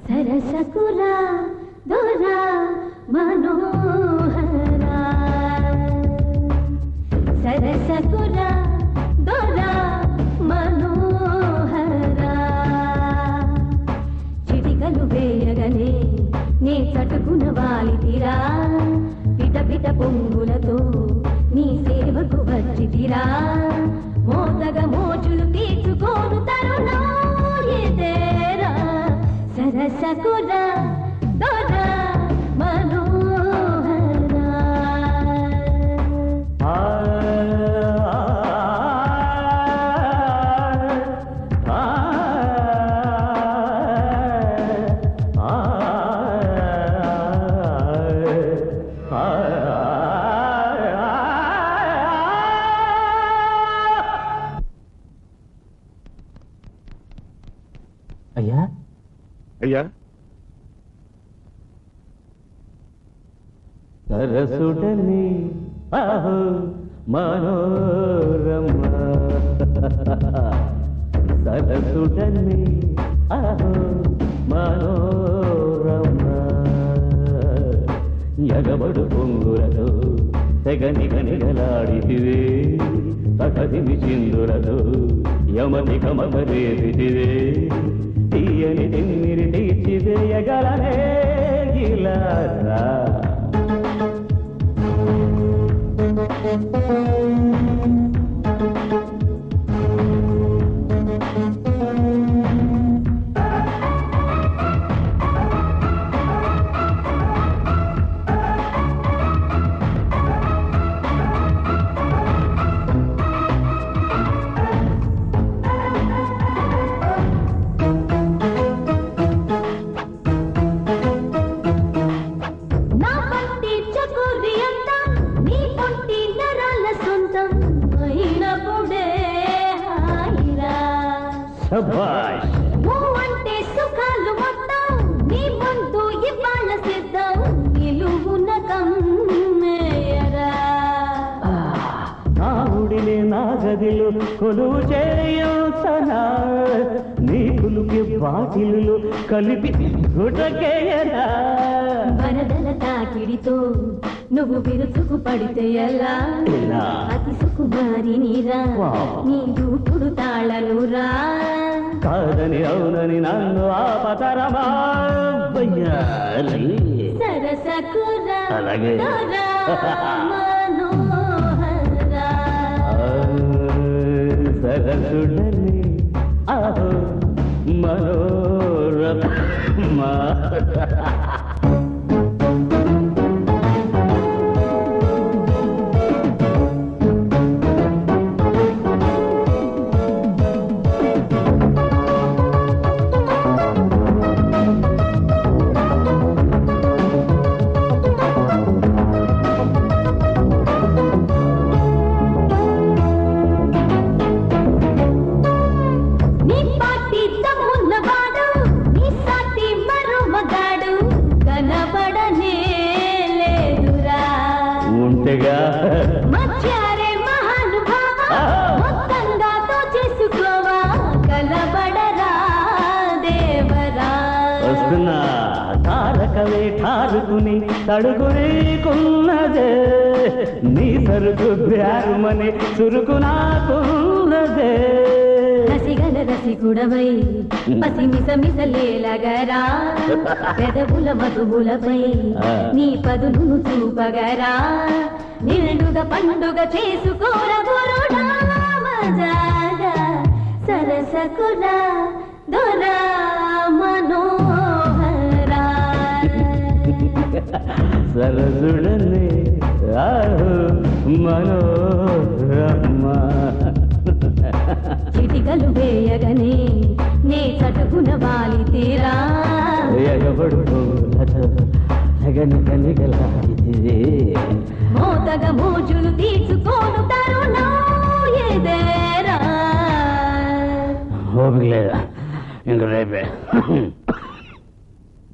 సరసకురా దొరా మనోహరా సరసకురా దొరా మనోహరా చిటికలు వేయగనే నీ చటుకున వాలితిరా పిట పిట పొంగులతో నీ సేవకు వచ్చితిరా మోతగ మోజులు తీర్చుకోను తరుణం ఇదేరా సరసకురా దొరా మనోహరా అయ్యా అయ్యా సరసుడని ఆహో మనోరమ సరసుడని ఆహో మనోరమ ఎగబడు పొంగులతో తెగనిగనిగలాడితివే తగదిమి చిందులతో యమని కమపరేదితివే తీయని తిమ్మిరి తీర్చివేయగలనే ఇలారా శభాష్ అంటే సుఖాలు మొత్తం నీ ముందు ఇవాళ సిద్ధం నిలువున కమ్మేయరా నా ఉడిని నా గదిలో కొలువు చేయుసనా నీ కులుకి బాటిలు కలిపి గుటకేయరా వరదల తాకిడితో నువ్వు విరుచుకు పడితే ఎలా అతి సుకుమారి నీరా నీ దూకుడు తాళనురా కాదని అవునని నన్ను ఆపతరమా సరసకురా అలాగే మనోహరా సరసుడని ఆహో మనోరమ మధ్యారే మహానుభావ మొత్తంగా తో చేసుకోవా కలబడరా దేవరా వస్తున్నా తారకవే ఠారుకుని తడుగురీకున్నదే నీ సరుకు బ్యారుమని చురుకు నాకున్నదే రసిగల రసికుడవై పసిమిసమిసలేలగరా పెదవుల మధువులపై నీ పదును చూపగరా నిండుగా పండుగ చేసుకోర గురుడా మజాగా సరసకురా దొరా మనోహరా సరసుడని ఆహో మనోరమ చిటికలు వేయగనే నే చటుకున వాలి తీరా ఎగబడు మోతగ మోజులు తీర్చుకోను తరుణం ఇదేరా ఓపిక లేదా ఇంక రేపే